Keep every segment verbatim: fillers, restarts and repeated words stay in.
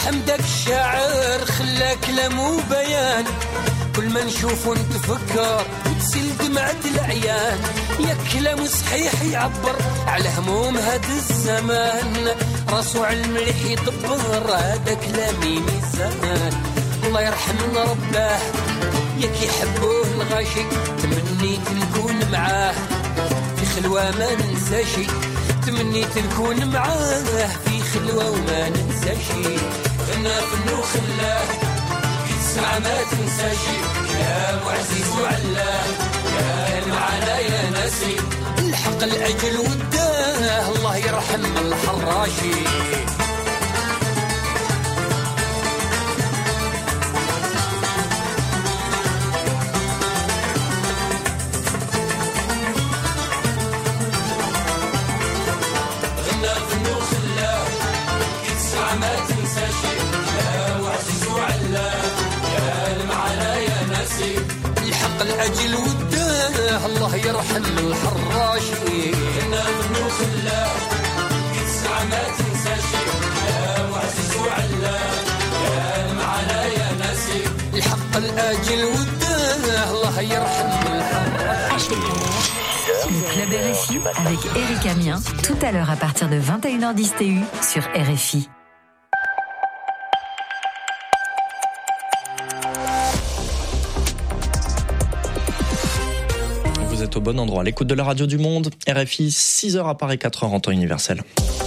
يرحم داك الشاعر خلى كلامه بيان كل ما نشوفه نتفكر وتسيل دمعة العيان يا كلامه صحيح يعبر على هموم هاد الزمان راسو على المليح يدبر هذا كلامي ميزان الله يرحمنا رباه ياك يحبوه الغاشي تمنيت نكون معاه في خلوة ما ننساشي تمنيت نكون معاه في خلوة وما ننساشي غنى فنو خلاه يسمع ما تنساشي كلام عزيز وعلاه يا معنا يا ناسي الحق الأجل وداه الله يرحم الحراشي ما تنساشي يا وعزيز وعلاه يا المعنا يا ناسي الحق الأجل وداه الله يرحم الحراشي إنا منو خلاه يسعى ما تنساشي يا وعزيز وعلاه يا المعنا يا ناسي الحق الأجل وداه الله يرحم الحراشي. Le Club R F I avec Eric Amien, tout à l'heure à partir de vingt et une heures dix T U sur R F I. Vous êtes au bon endroit, l'écoute de la radio du monde, R F I, six heures à Paris, quatre heures en temps universel.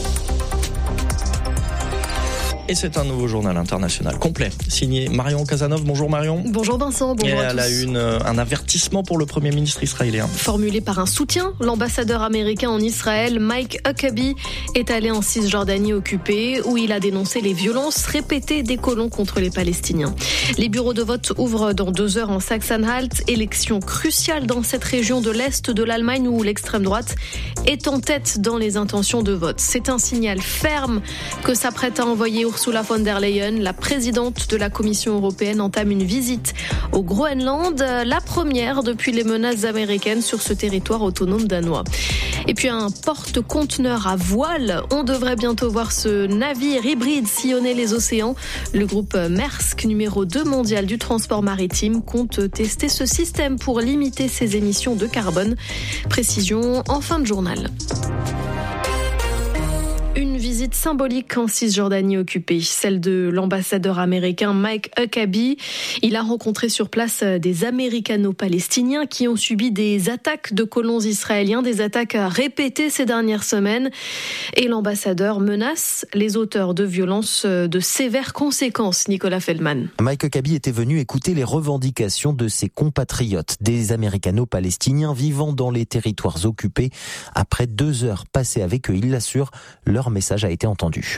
Et c'est un nouveau journal international complet, signé Marion Casanov. Bonjour Marion. Bonjour Vincent, bonjour Et à tous. elle a une, un avertissement pour le Premier ministre israélien. Formulé par un soutien, l'ambassadeur américain en Israël, Mike Huckabee, est allé en Cisjordanie occupée, où il a dénoncé les violences répétées des colons contre les Palestiniens. Les bureaux de vote ouvrent dans deux heures en Saxe-Anhalt, élection cruciale dans cette région de l'Est de l'Allemagne où l'extrême droite est en tête dans les intentions de vote. C'est un signal ferme que s'apprête à envoyer Ursula von der Leyen, la présidente de la Commission européenne, entame une visite au Groenland, la première depuis les menaces américaines sur ce territoire autonome danois. Et puis un porte-conteneurs à voile, on devrait bientôt voir ce navire hybride sillonner les océans. Le groupe Maersk, numéro deux mondial du transport maritime, compte tester ce système pour limiter ses émissions de carbone. Précision en fin de journal. Une visite symbolique en Cisjordanie occupée, celle de l'ambassadeur américain Mike Huckabee. Il a rencontré sur place des Américano-Palestiniens qui ont subi des attaques de colons israéliens, des attaques répétées ces dernières semaines. Et l'ambassadeur menace les auteurs de violences de sévères conséquences. Nicolas Feldman. Mike Huckabee était venu écouter les revendications de ses compatriotes, des Américano-Palestiniens vivant dans les territoires occupés. Après deux heures passées avec eux, il l'assure, leur message a été entendu.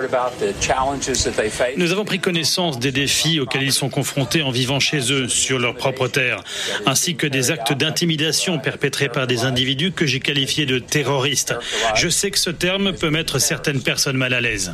Nous avons pris connaissance des défis auxquels ils sont confrontés en vivant chez eux, sur leur propre terre, ainsi que des actes d'intimidation perpétrés par des individus que j'ai qualifiés de terroristes. Je sais que ce terme peut mettre certaines personnes mal à l'aise.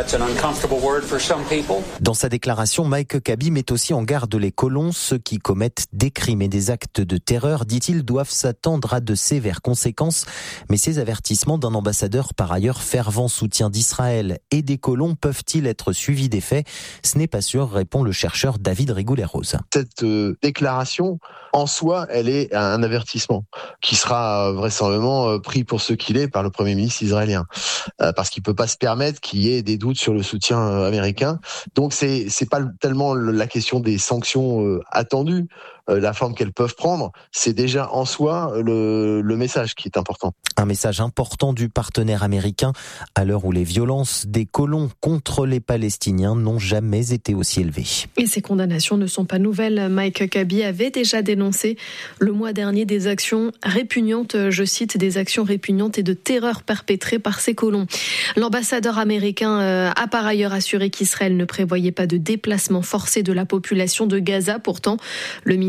Dans sa déclaration, Mike Huckabee met aussi en garde les colons. Ceux qui commettent des crimes et des actes de terreur, dit-il, doivent s'attendre à de sévères conséquences. Mais ces avertissements d'un ambassadeur par ailleurs fervent soutien d'Israël et des colons peuvent-ils être suivis des faits ? Ce n'est pas sûr, répond le chercheur David Rigoulet-Rose. Cette euh, déclaration, en soi, elle est un avertissement qui sera euh, vraisemblablement euh, pris pour ce qu'il est par le Premier ministre israélien, euh, parce qu'il peut pas se permettre qu'il y ait des doutes sur le soutien euh, américain. Donc c'est c'est pas tellement la question des sanctions euh, attendues, euh, la forme qu'elles peuvent prendre, c'est déjà en soi le, le message qui est important. Un message important du partenaire américain à l'heure où les violences des colons contre les Palestiniens n'ont jamais été aussi élevées. Et ces condamnations ne sont pas nouvelles. Mike Huckabee avait déjà dénoncé le mois dernier des actions répugnantes, je cite, des actions répugnantes et de terreur perpétrées par ces colons. L'ambassadeur américain a par ailleurs assuré qu'Israël ne prévoyait pas de déplacement forcé de la population de Gaza. Pourtant, le ministre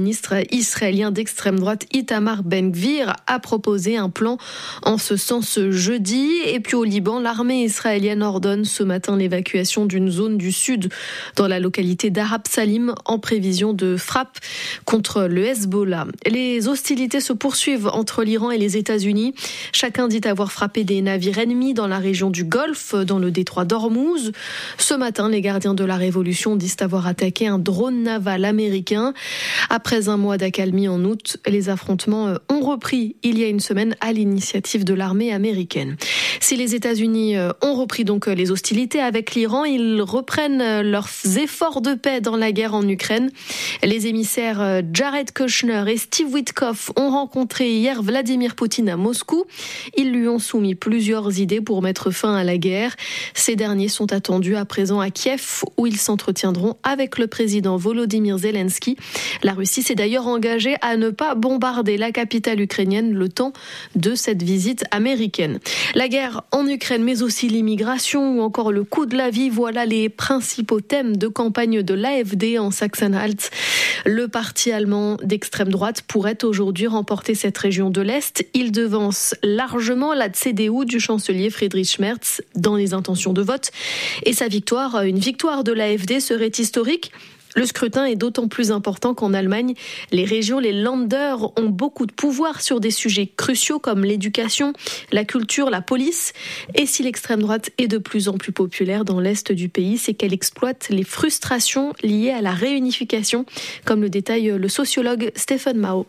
ministre israélien d'extrême droite Itamar Ben-Gvir a proposé un plan en ce sens jeudi. Et puis au Liban, l'armée israélienne ordonne ce matin l'évacuation d'une zone du sud dans la localité d'Arab Salim en prévision de frappe contre le Hezbollah. Les hostilités se poursuivent entre l'Iran et les États-Unis. Chacun dit avoir frappé des navires ennemis dans la région du Golfe, dans le détroit d'Ormuz. Ce matin, les gardiens de la Révolution disent avoir attaqué un drone naval américain. Après un mois d'accalmie en août, les affrontements ont repris il y a une semaine à l'initiative de l'armée américaine. Si les États-Unis ont repris donc les hostilités avec l'Iran, ils reprennent leurs efforts de paix dans la guerre en Ukraine. Les émissaires Jared Kushner et Steve Witkoff ont rencontré hier Vladimir Poutine à Moscou. Ils lui ont soumis plusieurs idées pour mettre fin à la guerre. Ces derniers sont attendus à présent à Kiev, où ils s'entretiendront avec le président Volodymyr Zelensky. La Russie s'est d'ailleurs engagée à ne pas bombarder la capitale ukrainienne le temps de cette visite américaine. La guerre en Ukraine, mais aussi l'immigration ou encore le coût de la vie, voilà les principaux thèmes de campagne de l'A F D en Sachsen-Anhalt. Le parti allemand d'extrême droite pourrait aujourd'hui remporter cette région de l'Est. Il devance largement la C D U du chancelier Friedrich Merz dans les intentions de vote. Et sa victoire, une victoire de l'A F D serait historique. Le scrutin est d'autant plus important qu'en Allemagne, les régions, les Länder, ont beaucoup de pouvoir sur des sujets cruciaux comme l'éducation, la culture, la police. Et si l'extrême droite est de plus en plus populaire dans l'Est du pays, c'est qu'elle exploite les frustrations liées à la réunification, comme le détaille le sociologue Stephen Mao.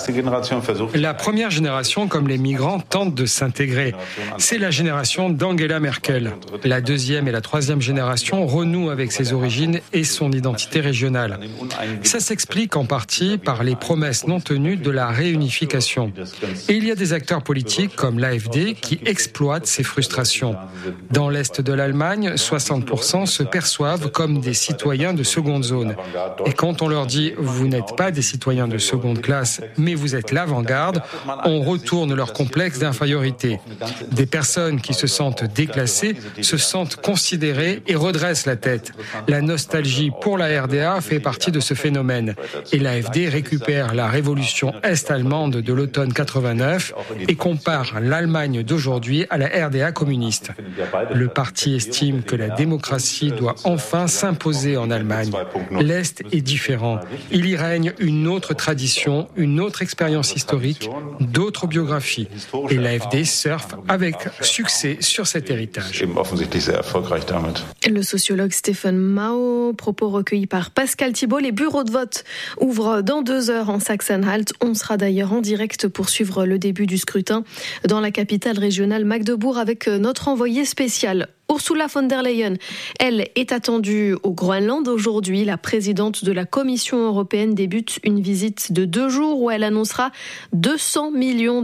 La première génération, comme les migrants, tente de s'intégrer. C'est la génération d'Angela Merkel. La deuxième et la troisième génération renouent avec ses origines et son identité régionale. Ça s'explique en partie par les promesses non tenues de la réunification. Et il y a des acteurs politiques comme l'A F D qui exploitent ces frustrations. Dans l'Est de l'Allemagne, soixante pour cent se perçoivent comme des citoyens de seconde zone. Et quand on leur dit « vous n'êtes pas des citoyens de seconde classe », mais vous êtes l'avant-garde, on retourne leur complexe d'infériorité. Des personnes qui se sentent déclassées se sentent considérées et redressent la tête. La nostalgie pour la R D A fait partie de ce phénomène. Et l'A F D récupère la révolution est-allemande de l'automne quatre-vingt-neuf et compare l'Allemagne d'aujourd'hui à la R D A communiste. Le parti estime que la démocratie doit enfin s'imposer en Allemagne. L'Est est différent. Il y règne une autre tradition, une une autre expérience historique, d'autres biographies. Et l'A F D surfe avec succès sur cet héritage. Le sociologue Stephen Mao, propos recueillis par Pascal Thibault. Les bureaux de vote ouvrent dans deux heures en Sachsen-Anhalt. On sera d'ailleurs en direct pour suivre le début du scrutin dans la capitale régionale Magdebourg avec notre envoyé spécial. Ursula von der Leyen, elle est attendue au Groenland aujourd'hui. La présidente de la Commission européenne débute une visite de deux jours où elle annoncera deux cents millions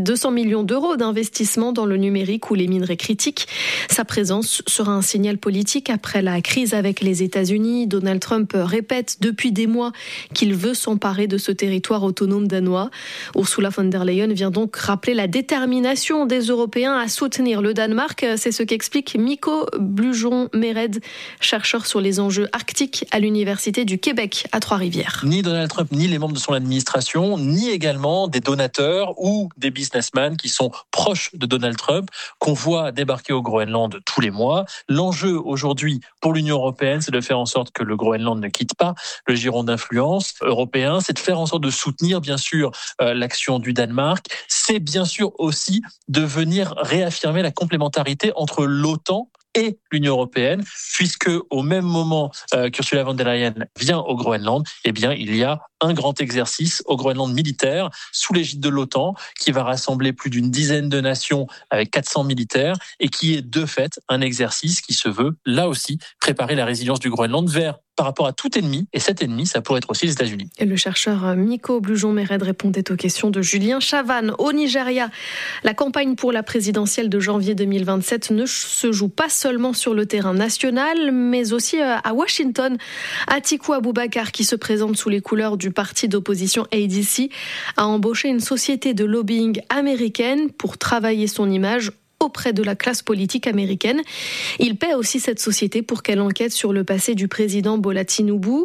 d'euros d'investissement dans le numérique ou les minerais critiques. Sa présence sera un signal politique après la crise avec les États-Unis. Donald Trump répète depuis des mois qu'il veut s'emparer de ce territoire autonome danois. Ursula von der Leyen vient donc rappeler la détermination des Européens à soutenir le Danemark. C'est ce qu'explique Miko Blujon-Méred, chercheur sur les enjeux arctiques à l'Université du Québec à Trois-Rivières. Ni Donald Trump, ni les membres de son administration, ni également des donateurs ou des businessmen qui sont proches de Donald Trump, qu'on voit débarquer au Groenland tous les mois. L'enjeu aujourd'hui pour l'Union européenne, c'est de faire en sorte que le Groenland ne quitte pas le giron d'influence européen. C'est de faire en sorte de soutenir, bien sûr, euh, l'action du Danemark. C'est bien sûr aussi de venir réaffirmer la complémentarité entre l'OTAN et l'Union européenne, puisque au même moment euh, qu'Ursula von der Leyen vient au Groenland, eh bien il y a un grand exercice au Groenland militaire sous l'égide de l'OTAN qui va rassembler plus d'une dizaine de nations avec quatre cents militaires et qui est de fait un exercice qui se veut là aussi préparer la résilience du Groenland vers par rapport à tout ennemi, et cet ennemi, ça pourrait être aussi les États-Unis. Et le chercheur Miko Blujon-Méred répondait aux questions de Julien Chavannes. Au Nigeria, la campagne pour la présidentielle de janvier deux mille vingt-sept ne se joue pas seulement sur le terrain national, mais aussi à Washington. Atiku Abubakar, qui se présente sous les couleurs du parti d'opposition A D C, a embauché une société de lobbying américaine pour travailler son image auprès de la classe politique américaine. Il paie aussi cette société pour qu'elle enquête sur le passé du président Bola Tinubu.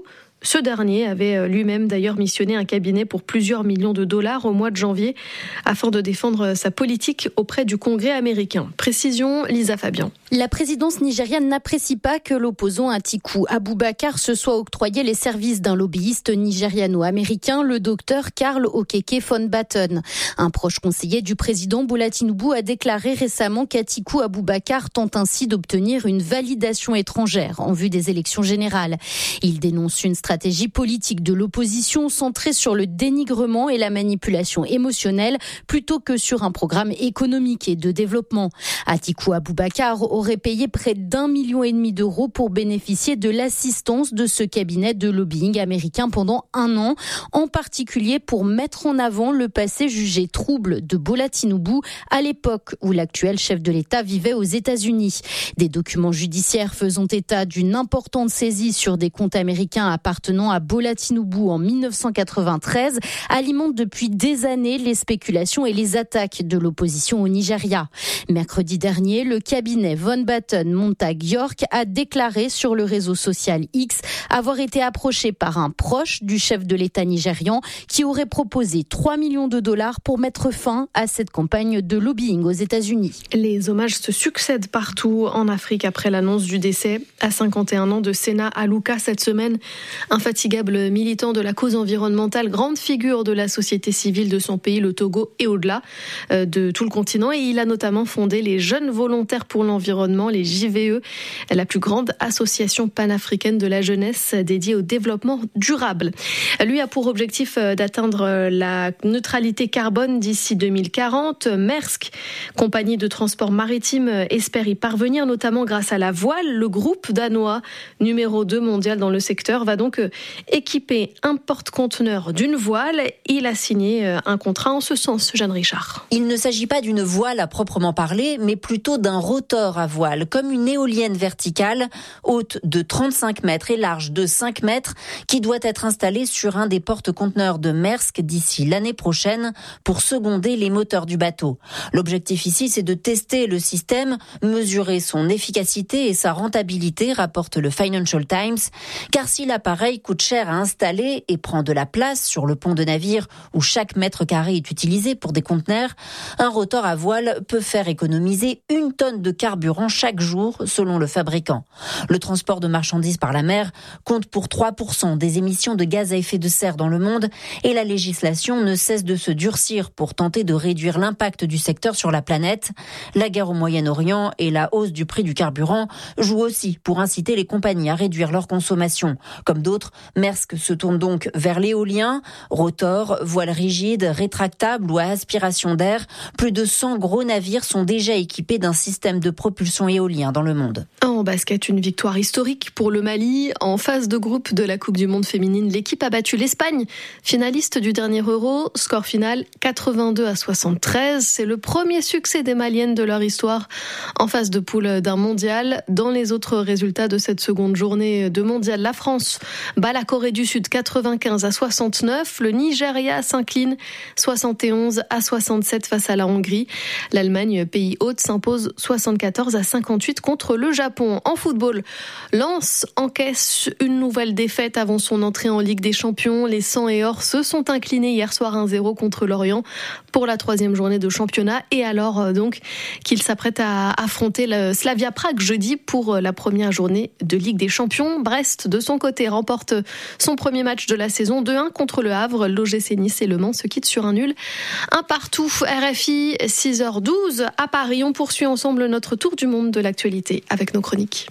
Ce dernier avait lui-même d'ailleurs missionné un cabinet pour plusieurs millions de dollars au mois de janvier afin de défendre sa politique auprès du Congrès américain. Précision, Lisa Fabian. La présidence nigériane n'apprécie pas que l'opposant Atiku Abubakar se soit octroyé les services d'un lobbyiste nigériano-américain, le docteur Karl Okeke von Batten. Un proche conseiller du président Bola Tinubu a déclaré récemment qu'Atiku Abubakar tente ainsi d'obtenir une validation étrangère en vue des élections générales. Il dénonce une stratégie politique de l'opposition centrée sur le dénigrement et la manipulation émotionnelle plutôt que sur un programme économique et de développement. Atiku Abubakar aurait payé près d'un million et demi d'euros pour bénéficier de l'assistance de ce cabinet de lobbying américain pendant un an, en particulier pour mettre en avant le passé jugé trouble de Bola Tinubu à l'époque où l'actuel chef de l'État vivait aux États-Unis. Des documents judiciaires faisant état d'une importante saisie sur des comptes américains appartenant à Bola Tinubu en dix-neuf cent quatre-vingt-treize alimentent depuis des années les spéculations et les attaques de l'opposition au Nigeria. Mercredi dernier, le cabinet Von Batten Montag York a déclaré sur le réseau social X avoir été approché par un proche du chef de l'État nigérian qui aurait proposé trois millions de dollars pour mettre fin à cette campagne de lobbying aux États-Unis. Les hommages se succèdent partout en Afrique après l'annonce du décès à cinquante et un ans de Sena Aluka cette semaine. Infatigable militant de la cause environnementale, grande figure de la société civile de son pays, le Togo et au-delà de tout le continent. Et il a notamment fondé les Jeunes Volontaires pour l'Environnement, les J V E, la plus grande association panafricaine de la jeunesse dédiée au développement durable. Lui a pour objectif d'atteindre la neutralité carbone d'ici deux mille quarante. Maersk, compagnie de transport maritime, espère y parvenir, notamment grâce à la voile. Le groupe danois, numéro deux mondial dans le secteur, va donc équiper un porte-conteneur d'une voile. Il a signé un contrat en ce sens, Jeanne Richard. Il ne s'agit pas d'une voile à proprement parler, mais plutôt d'un rotor à voile, comme une éolienne verticale, haute de trente-cinq mètres et large de cinq mètres, qui doit être installée sur un des porte-conteneurs de Maersk d'ici l'année prochaine pour seconder les moteurs du bateau. L'objectif ici, c'est de tester le système, mesurer son efficacité et sa rentabilité, rapporte le Financial Times, car si l'appareil coûte cher à installer et prend de la place sur le pont de navire où chaque mètre carré est utilisé pour des conteneurs, un rotor à voile peut faire économiser une tonne de carburant chaque jour, selon le fabricant. Le transport de marchandises par la mer compte pour trois pour cent des émissions de gaz à effet de serre dans le monde et la législation ne cesse de se durcir pour tenter de réduire l'impact du secteur sur la planète. La guerre au Moyen-Orient et la hausse du prix du carburant jouent aussi pour inciter les compagnies à réduire leur consommation. Comme d'autres, Maersk se tourne donc vers l'éolien, rotor, voile rigide, rétractable ou à aspiration d'air. Plus de cent gros navires sont déjà équipés d'un système de propulsion éolien dans le monde. En basket, une victoire historique pour le Mali. En phase de groupe de la Coupe du Monde féminine, l'équipe a battu l'Espagne, finaliste du dernier Euro. Score final quatre-vingt-deux à soixante-treize. C'est le premier succès des Maliennes de leur histoire en phase de poule d'un mondial. Dans les autres résultats de cette seconde journée de mondial, la France bat la Corée du Sud quatre-vingt-quinze à soixante-neuf. Le Nigeria s'incline soixante et onze à soixante-sept face à la Hongrie. L'Allemagne, pays hôte, s'impose soixante-quatorze à cinquante-huit contre le Japon. En football, Lens encaisse une nouvelle défaite avant son entrée en Ligue des Champions. Les Sang et Or se sont inclinés hier soir un zéro contre Lorient pour la troisième journée de championnat et alors donc qu'il s'apprête à affronter le Slavia Prague jeudi pour la première journée de Ligue des Champions. Brest, de son côté, remporte son premier match de la saison deux un contre le Havre. L'O G C Nice et Le Mans se quittent sur un nul. Un partout. R F I, six heures douze à Paris. On poursuit ensemble notre tour du monde de l'actualité avec nos chroniques.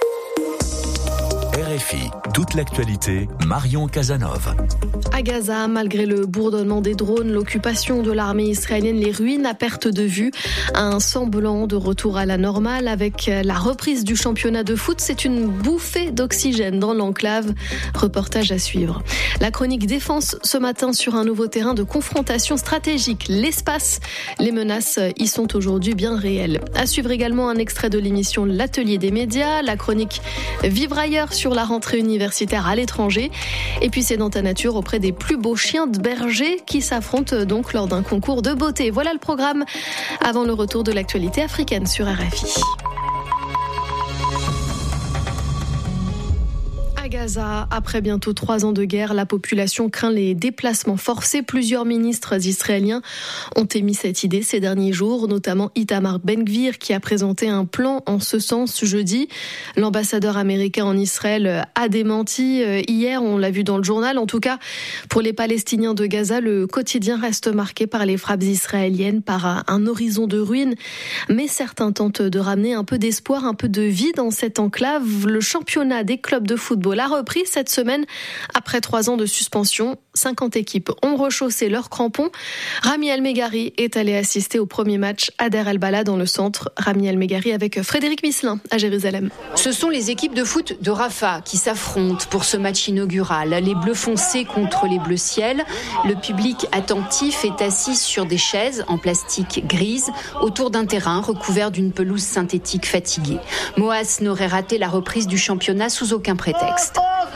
R F I, toute l'actualité, Marion Casanov. À Gaza, malgré le bourdonnement des drones, l'occupation de l'armée israélienne, les ruines à perte de vue, un semblant de retour à la normale avec la reprise du championnat de foot. C'est une bouffée d'oxygène dans l'enclave. Reportage à suivre. La chronique défense ce matin sur un nouveau terrain de confrontation stratégique, l'espace. Les menaces y sont aujourd'hui bien réelles. À suivre également un extrait de l'émission L'Atelier des médias, la chronique Vivre ailleurs sur la rentrée universitaire à l'étranger. Et puis c'est dans ta nature auprès des plus beaux chiens de berger qui s'affrontent donc lors d'un concours de beauté. Voilà le programme avant le retour de l'actualité africaine sur R F I. Gaza, après bientôt trois ans de guerre, la population craint les déplacements forcés. Plusieurs ministres israéliens ont émis cette idée ces derniers jours, notamment Itamar Ben-Gvir qui a présenté un plan en ce sens jeudi. L'ambassadeur américain en Israël a démenti hier, on l'a vu dans le journal. En tout cas, pour les Palestiniens de Gaza, le quotidien reste marqué par les frappes israéliennes, par un horizon de ruines. Mais certains tentent de ramener un peu d'espoir, un peu de vie dans cette enclave. Le championnat des clubs de football a repris cette semaine après trois ans de suspension. cinquante équipes ont rechaussé leurs crampons. Rami El-Meghari est allé assister au premier match à Der El-Bala dans le centre. Rami El-Meghari avec Frédéric Misselin à Jérusalem. Ce sont les équipes de foot de Rafah qui s'affrontent pour ce match inaugural. Les bleus foncés contre les bleus ciel. Le public attentif est assis sur des chaises en plastique grise autour d'un terrain recouvert d'une pelouse synthétique fatiguée. Moas n'aurait raté la reprise du championnat sous aucun prétexte.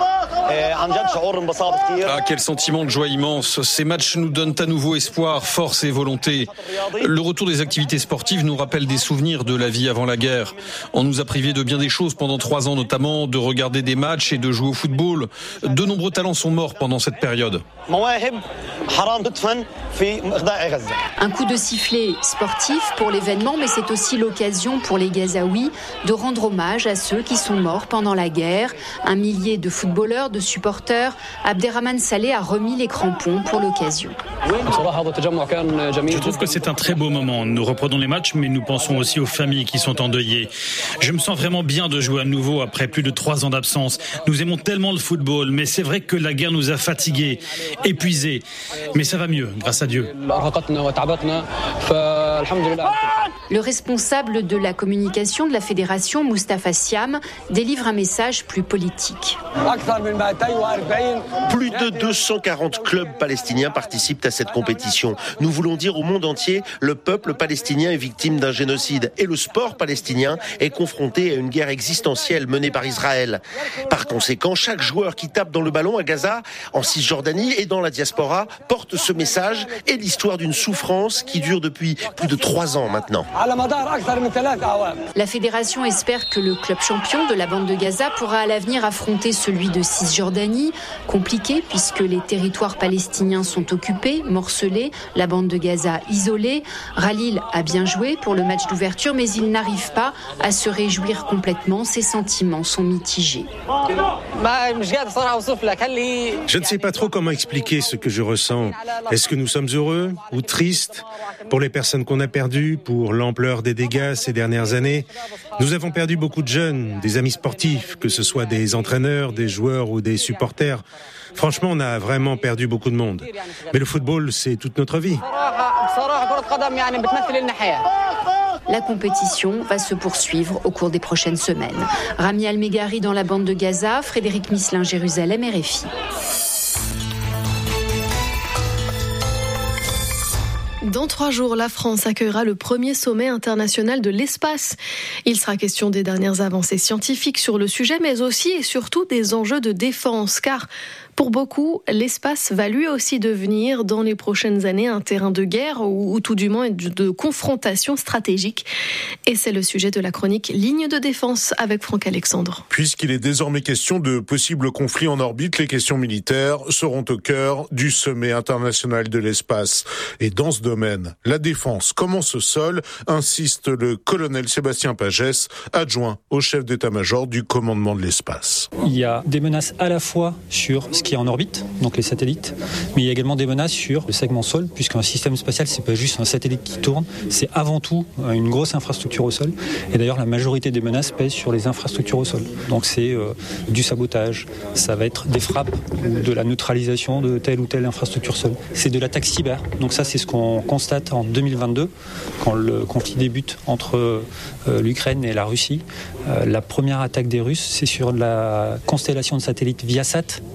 Ah, quel sentiment de joie immense. Ces matchs nous donnent à nouveau espoir, force et volonté. Le retour des activités sportives nous rappelle des souvenirs de la vie avant la guerre. On nous a privés de bien des choses pendant trois ans, notamment de regarder des matchs et de jouer au football. De nombreux talents sont morts pendant cette période. Un coup de sifflet sportif pour l'événement, mais c'est aussi l'occasion pour les Gazaouis de rendre hommage à ceux qui sont morts pendant la guerre. Un millier de footballeurs, de supporters. Abderrahmane Saleh a remis les crampons pour l'occasion. Je trouve que c'est un très beau moment. Nous reprenons les matchs, mais nous pensons aussi aux familles qui sont endeuillées. Je me sens vraiment bien de jouer à nouveau après plus de trois ans d'absence. Nous aimons tellement le football, mais c'est vrai que la guerre nous a fatigués, épuisés. Mais ça va mieux, grâce à Dieu. Le responsable de la communication de la fédération, Moustapha Siam, délivre un message plus politique. Plus de deux cent quarante clubs palestiniens participent à cette compétition. Nous voulons dire au monde entier, le peuple palestinien est victime d'un génocide et le sport palestinien est confronté à une guerre existentielle menée par Israël. Par conséquent, chaque joueur qui tape dans le ballon à Gaza, en Cisjordanie et dans la diaspora porte ce message et l'histoire d'une souffrance qui dure depuis plus de trois ans maintenant. La fédération espère que le club champion de la bande de Gaza pourra à l'avenir affronter celui de Cisjordanie. Compliqué puisque les territoires palestiniens sont occupés, morcelés, la bande de Gaza isolée. Ralil a bien joué pour le match d'ouverture, mais il n'arrive pas à se réjouir complètement. Ses sentiments sont mitigés. Je ne sais pas trop comment expliquer ce que je ressens. Est-ce que nous sommes heureux ou tristes pour les personnes qu'on a perdues, pour l'ampleur des dégâts ces dernières années? Nous avons perdu beaucoup de jeunes, des amis sportifs, que ce soit des entraîneurs, des joueurs ou des supporters. Franchement, on a vraiment perdu beaucoup de monde. Mais le football, c'est toute notre vie. La compétition va se poursuivre au cours des prochaines semaines. Rami El-Meghari dans la bande de Gaza, Frédéric Misselin, Jérusalem, R F I. Dans trois jours, la France accueillera le premier sommet international de l'espace. Il sera question des dernières avancées scientifiques sur le sujet, mais aussi et surtout des enjeux de défense, car pour beaucoup, l'espace va lui aussi devenir dans les prochaines années un terrain de guerre ou, ou tout du moins de confrontation stratégique. Et c'est le sujet de la chronique Ligne de défense avec Franck Alexandre. Puisqu'il est désormais question de possibles conflits en orbite, les questions militaires seront au cœur du sommet international de l'espace. Et dans ce domaine, la défense commence au sol, insiste le colonel Sébastien Pagès, adjoint au chef d'état-major du commandement de l'espace. Il y a des menaces à la fois sur ce qui est en orbite, donc les satellites, mais il y a également des menaces sur le segment sol, puisqu'un système spatial, c'est pas juste un satellite qui tourne, c'est avant tout une grosse infrastructure au sol. Et d'ailleurs, la majorité des menaces pèsent sur les infrastructures au sol. Donc c'est euh, du sabotage, ça va être des frappes ou de la neutralisation de telle ou telle infrastructure sol. C'est de l'attaque cyber. Donc ça, c'est ce qu'on constate en deux mille vingt-deux, quand le conflit débute entre euh, l'Ukraine et la Russie. Euh, la première attaque des Russes, c'est sur la constellation de satellites Viasat,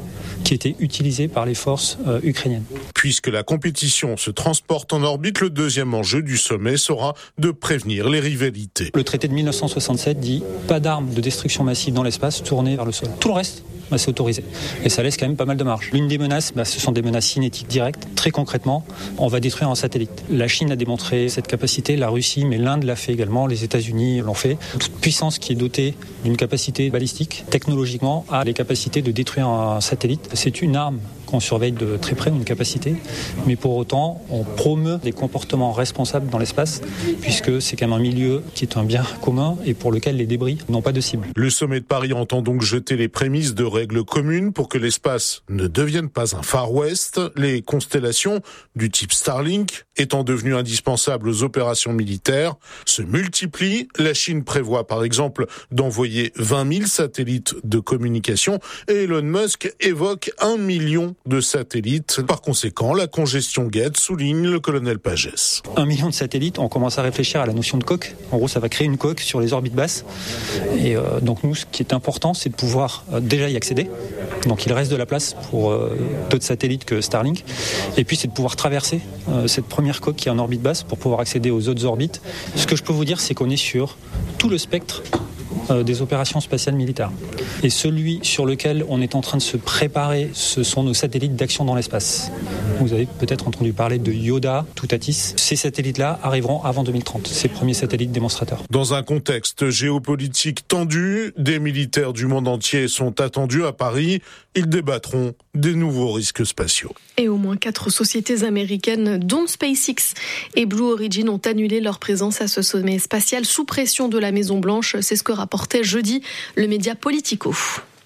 qui était utilisé par les forces euh, ukrainiennes. Puisque la compétition se transporte en orbite, le deuxième enjeu du sommet sera de prévenir les rivalités. Le traité de mille neuf cent soixante-sept dit pas d'armes de destruction massive dans l'espace tournées vers le sol. Tout le reste, bah, c'est autorisé. Et ça laisse quand même pas mal de marge. L'une des menaces, bah, ce sont des menaces cinétiques directes. Très concrètement, on va détruire un satellite. La Chine a démontré cette capacité, la Russie, mais l'Inde l'a fait également, les États-Unis l'ont fait. Toute puissance qui est dotée d'une capacité balistique, technologiquement, a les capacités de détruire un satellite. C'est une arme qu'on surveille de très près, une capacité, mais pour autant, on promeut des comportements responsables dans l'espace, puisque c'est quand même un milieu qui est un bien commun et pour lequel les débris n'ont pas de cible. Le sommet de Paris entend donc jeter les prémices de règles communes pour que l'espace ne devienne pas un Far West, les constellations du type Starlink étant devenues indispensables aux opérations militaires se multiplient. La Chine prévoit par exemple d'envoyer vingt mille satellites de communication et Elon Musk évoque un million de satellites. Par conséquent, la congestion guette, souligne le colonel Pagès. Un million de satellites, on commence à réfléchir à la notion de coque. En gros, ça va créer une coque sur les orbites basses. Et euh, donc nous, ce qui est important, c'est de pouvoir euh, déjà y accéder. Donc il reste de la place pour euh, d'autres satellites que Starlink. Et puis c'est de pouvoir traverser euh, cette première coque qui est en orbite basse pour pouvoir accéder aux autres orbites. Ce que je peux vous dire, c'est qu'on est sur tout le spectre euh, des opérations spatiales militaires. Et celui sur lequel on est en train de se préparer, ce sont nos satellites d'action dans l'espace. Vous avez peut-être entendu parler de Yoda, Toutatis. Ces satellites-là arriveront avant deux mille trente, ces premiers satellites démonstrateurs. Dans un contexte géopolitique tendu, des militaires du monde entier sont attendus à Paris. Ils débattront des nouveaux risques spatiaux. Et au moins quatre sociétés américaines, dont SpaceX et Blue Origin, ont annulé leur présence à ce sommet spatial sous pression de la Maison-Blanche. C'est ce que rapportait jeudi le média Politico.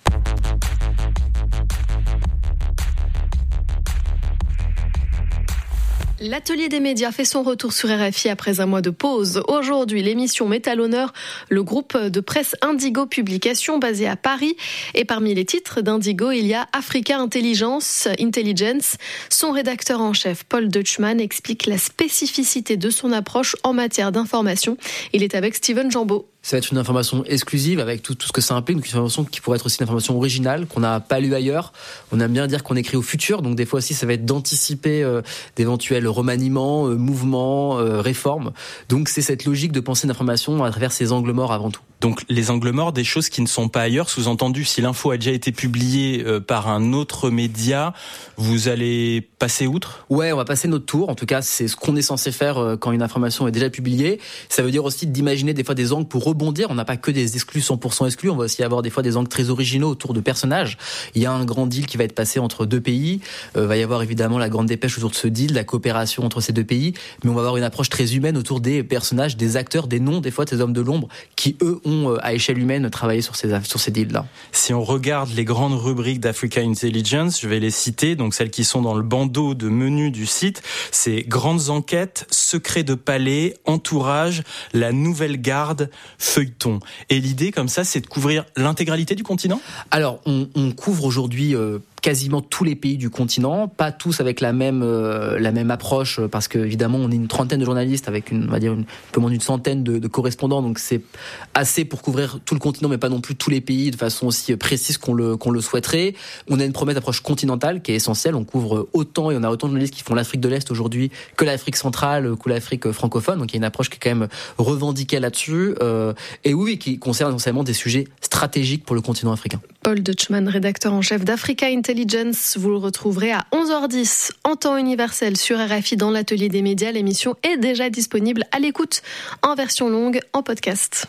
L'atelier des médias fait son retour sur R F I après un mois de pause. Aujourd'hui, l'émission met à l'honneur le groupe de presse Indigo Publications basé à Paris. Et parmi les titres d'Indigo, il y a Africa Intelligence. Intelligence. Son rédacteur en chef, Paul Deutschmann, explique la spécificité de son approche en matière d'information. Il est avec Steven Jambeau. Ça va être une information exclusive avec tout, tout ce que ça implique, donc une information qui pourrait être aussi une information originale qu'on n'a pas lue ailleurs. On aime bien dire qu'on écrit au futur, donc des fois aussi ça va être d'anticiper euh, d'éventuels remaniements, euh, mouvements, euh, réformes. Donc c'est cette logique de penser l'information à travers ces angles morts avant tout. Donc les angles morts, des choses qui ne sont pas ailleurs, sous-entendu, si l'info a déjà été publiée euh, par un autre média, vous allez passer outre ? Ouais, on va passer notre tour. En tout cas, c'est ce qu'on est censé faire euh, quand une information est déjà publiée. Ça veut dire aussi d'imaginer des fois des angles pour rebondir. On n'a pas que des exclus cent pour cent exclus. On va aussi avoir des fois des angles très originaux autour de personnages. Il y a un grand deal qui va être passé entre deux pays. Euh, va y avoir évidemment la grande dépêche autour de ce deal, la coopération entre ces deux pays. Mais on va avoir une approche très humaine autour des personnages, des acteurs, des noms, des fois, de ces hommes de l'ombre qui, eux, ont, à échelle humaine, travaillé sur ces, sur ces deals-là. Si on regarde les grandes rubriques d'Africa Intelligence, je vais les citer, donc celles qui sont dans le bandeau de menu du site, c'est grandes enquêtes, secrets de palais, entourage, la nouvelle garde, feuilleton. Et l'idée, comme ça, c'est de couvrir l'intégralité du continent ? Alors, on, on couvre aujourd'hui euh, quasiment tous les pays du continent, pas tous avec la même euh, la même approche, parce que évidemment, on est une trentaine de journalistes avec une, on va dire une, un peu moins d'une centaine de, de correspondants, donc c'est assez pour couvrir tout le continent, mais pas non plus tous les pays de façon aussi précise qu'on le qu'on le souhaiterait. On a une promesse d'approche continentale qui est essentielle. On couvre autant et on a autant de journalistes qui font l'Afrique de l'Est aujourd'hui que l'Afrique centrale, que l'Afrique francophone. Donc il y a une approche qui est quand même revendiquée là-dessus. Euh, et oui, qui concerne essentiellement des sujets stratégiques pour le continent africain. Paul Deutschmann, rédacteur en chef d'Africa Intelligence. Vous le retrouverez à onze heures dix en temps universel sur R F I dans l'atelier des médias. L'émission est déjà disponible à l'écoute en version longue en podcast.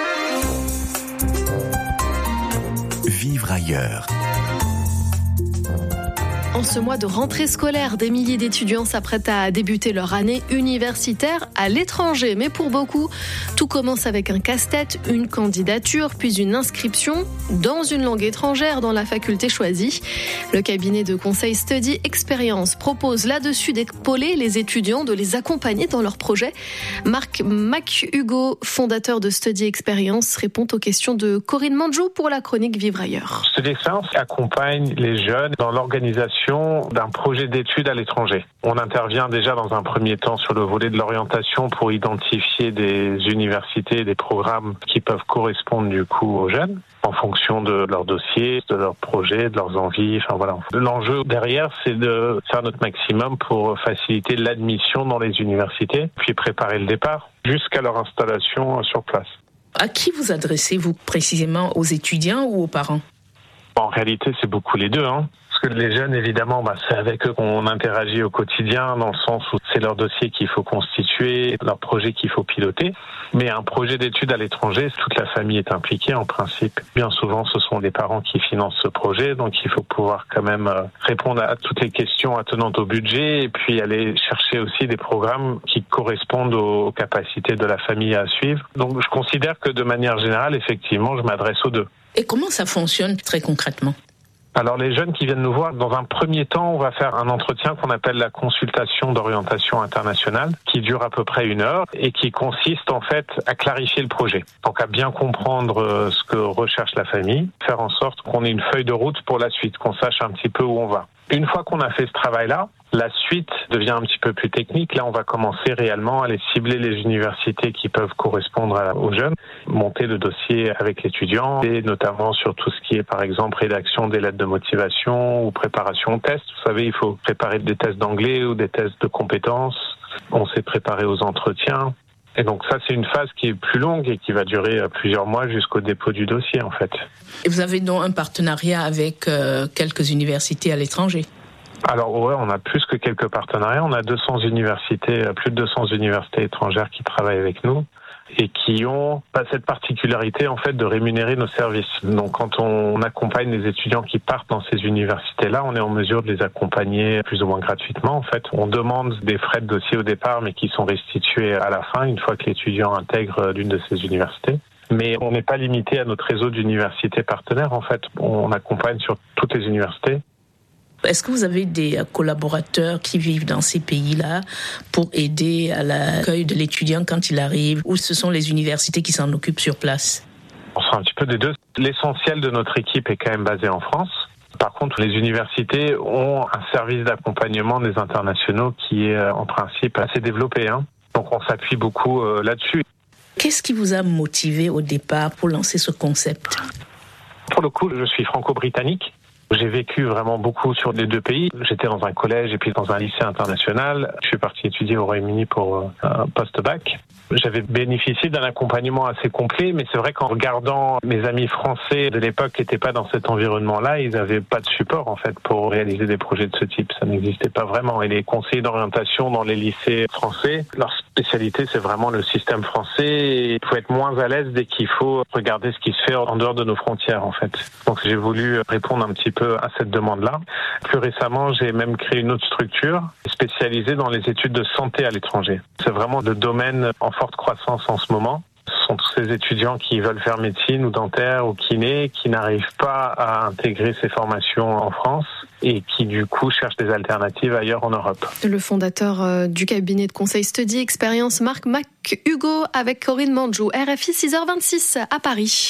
Vivre ailleurs. En ce mois de rentrée scolaire, des milliers d'étudiants s'apprêtent à débuter leur année universitaire à l'étranger. Mais pour beaucoup, tout commence avec un casse-tête, une candidature, puis une inscription dans une langue étrangère dans la faculté choisie. Le cabinet de conseil Study Experience propose là-dessus d'épauler les étudiants, de les accompagner dans leurs projets. Marc Mac-Hugo, fondateur de Study Experience, répond aux questions de Corinne Manjou pour la chronique Vivre ailleurs. Study Experience accompagne les jeunes dans l'organisation l'implantation d'un projet d'études à l'étranger. On intervient déjà dans un premier temps sur le volet de l'orientation pour identifier des universités, des programmes qui peuvent correspondre du coup aux jeunes en fonction de leur dossier, de leurs projets, de leurs envies. Enfin voilà. L'enjeu derrière, c'est de faire notre maximum pour faciliter l'admission dans les universités, puis préparer le départ jusqu'à leur installation sur place. À qui vous adressez-vous précisément, aux étudiants ou aux parents ? En réalité, c'est beaucoup les deux, hein. Parce que les jeunes, évidemment, bah, c'est avec eux qu'on interagit au quotidien, dans le sens où c'est leur dossier qu'il faut constituer, leur projet qu'il faut piloter. Mais un projet d'études à l'étranger, toute la famille est impliquée en principe. Bien souvent, ce sont les parents qui financent ce projet, donc il faut pouvoir quand même répondre à toutes les questions attenantes au budget et puis aller chercher aussi des programmes qui correspondent aux capacités de la famille à suivre. Donc je considère que de manière générale, effectivement, je m'adresse aux deux. Et comment ça fonctionne très concrètement ? Alors les jeunes qui viennent nous voir, dans un premier temps, on va faire un entretien qu'on appelle la consultation d'orientation internationale, qui dure à peu près une heure et qui consiste en fait à clarifier le projet. Donc à bien comprendre ce que recherche la famille, faire en sorte qu'on ait une feuille de route pour la suite, qu'on sache un petit peu où on va. Une fois qu'on a fait ce travail-là, la suite devient un petit peu plus technique. Là, on va commencer réellement à aller cibler les universités qui peuvent correspondre aux jeunes, monter le dossier avec l'étudiant, et notamment sur tout ce qui est, par exemple, rédaction des lettres de motivation ou préparation aux tests. Vous savez, il faut préparer des tests d'anglais ou des tests de compétences. On s'est préparé aux entretiens. Et donc ça, c'est une phase qui est plus longue et qui va durer plusieurs mois jusqu'au dépôt du dossier, en fait. Et vous avez donc un partenariat avec euh, quelques universités à l'étranger ? Alors ouais, on a plus que quelques partenariats. On a deux cents universités, plus de deux cents universités étrangères qui travaillent avec nous et qui ont pas cette particularité en fait de rémunérer nos services. Donc quand on accompagne les étudiants qui partent dans ces universités-là, on est en mesure de les accompagner plus ou moins gratuitement. En fait, on demande des frais de dossier au départ, mais qui sont restitués à la fin une fois que l'étudiant intègre l'une de ces universités. Mais on n'est pas limité à notre réseau d'universités partenaires. En fait, on accompagne sur toutes les universités. Est-ce que vous avez des collaborateurs qui vivent dans ces pays-là pour aider à l'accueil de l'étudiant quand il arrive, ou ce sont les universités qui s'en occupent sur place ? On sent un petit peu des deux. L'essentiel de notre équipe est quand même basé en France. Par contre, les universités ont un service d'accompagnement des internationaux qui est en principe assez développé, hein. Donc on s'appuie beaucoup euh, là-dessus. Qu'est-ce qui vous a motivé au départ pour lancer ce concept ? Pour le coup, je suis franco-britannique. J'ai vécu vraiment beaucoup sur les deux pays. J'étais dans un collège et puis dans un lycée international. Je suis parti étudier au Royaume-Uni pour un post-bac. J'avais bénéficié d'un accompagnement assez complet, mais c'est vrai qu'en regardant mes amis français de l'époque qui n'étaient pas dans cet environnement-là, ils n'avaient pas de support en fait pour réaliser des projets de ce type. Ça n'existait pas vraiment. Et les conseillers d'orientation dans les lycées français, leur spécialité c'est vraiment le système français. Et il faut être moins à l'aise dès qu'il faut regarder ce qui se fait en dehors de nos frontières en fait. Donc j'ai voulu répondre un petit peu à cette demande-là. Plus récemment, j'ai même créé une autre structure spécialisée dans les études de santé à l'étranger. C'est vraiment le domaine en forte croissance en ce moment. Ce sont tous ces étudiants qui veulent faire médecine ou dentaire ou kiné, qui n'arrivent pas à intégrer ces formations en France et qui du coup cherchent des alternatives ailleurs en Europe. Le fondateur du cabinet de conseil Study Experience, Marc Mac-Hugo, avec Corinne Manjou, R F I six heures vingt-six à Paris.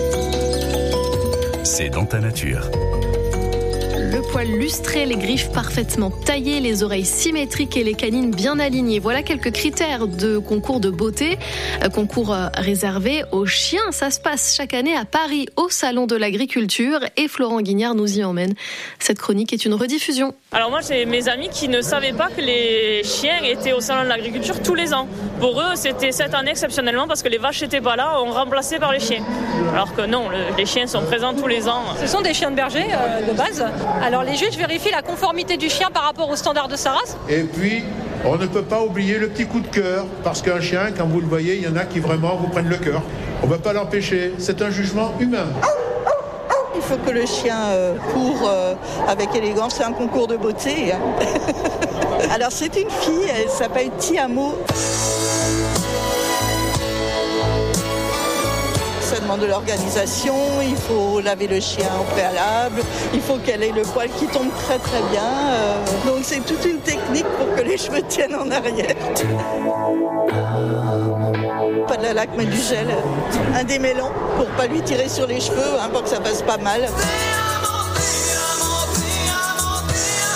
C'est dans ta nature. Le poil lustré, les griffes parfaitement taillées, les oreilles symétriques et les canines bien alignées. Voilà quelques critères de concours de beauté. Concours réservé aux chiens. Ça se passe chaque année à Paris, au Salon de l'Agriculture. Et Florent Guignard nous y emmène. Cette chronique est une rediffusion. Alors moi, j'ai mes amis qui ne savaient pas que les chiens étaient au Salon de l'Agriculture tous les ans. Pour eux, c'était cette année exceptionnellement parce que les vaches n'étaient pas là, on remplaçait par les chiens. Alors que non, le, les chiens sont présents tous les ans. Ce sont des chiens de berger euh, de base. Alors les juges vérifient la conformité du chien par rapport aux standards de sa race. Et puis, on ne peut pas oublier le petit coup de cœur, parce qu'un chien, quand vous le voyez, il y en a qui vraiment vous prennent le cœur. On ne va pas l'empêcher, c'est un jugement humain. Il faut que le chien euh, court euh, avec élégance, c'est un concours de beauté. Hein. Alors c'est une fille, elle s'appelle Tiamo. Ça demande de l'organisation, il faut laver le chien au préalable, il faut qu'elle ait le poil qui tombe très très bien. Euh, donc c'est toute une technique pour que les cheveux tiennent en arrière. Pas de la laque mais du gel, un démêlant pour pas lui tirer sur les cheveux, hein, pour que ça fasse pas mal.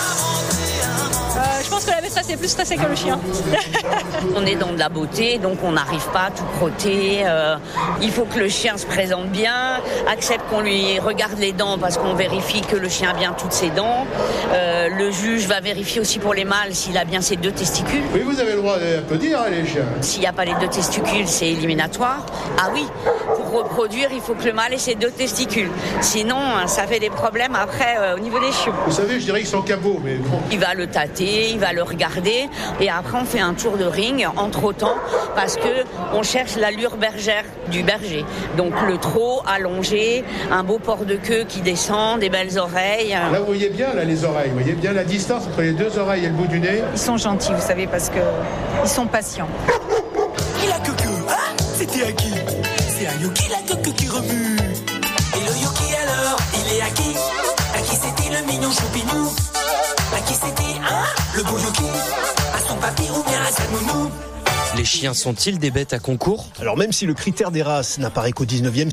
maîtresse est plus stressée que le chien. On est dans de la beauté, donc on n'arrive pas à tout crotter. Euh, il faut que le chien se présente bien, accepte qu'on lui regarde les dents parce qu'on vérifie que le chien a bien toutes ses dents. Euh, le juge va vérifier aussi pour les mâles s'il a bien ses deux testicules. Oui, vous avez le droit d'applaudir, hein, les chiens. S'il n'y a pas les deux testicules, c'est éliminatoire. Ah oui, pour reproduire, il faut que le mâle ait ses deux testicules. Sinon, ça fait des problèmes après euh, au niveau des chiots. Vous savez, je dirais qu'ils sont cabots, mais bon. Il va le tâter, il va le regarder, et après on fait un tour de ring entre-temps, parce que on cherche l'allure bergère du berger. Donc le trot allongé, un beau port de queue qui descend, des belles oreilles. Là, vous voyez bien là, les oreilles, vous voyez bien la distance entre les deux oreilles et le bout du nez. Ils sont gentils, vous savez, parce que ils sont patients. Il a que hein? C'était à qui? C'est à Yuki la queue qui remue. Et le Yuki alors, il est à qui? À qui c'était le mignon choupinou? À qui c'était, hein? Le beau Yuki? À son papy ou bien à sa nounou? Les chiens sont-ils des bêtes à concours ? Alors même si le critère des races n'apparaît qu'au dix-neuvième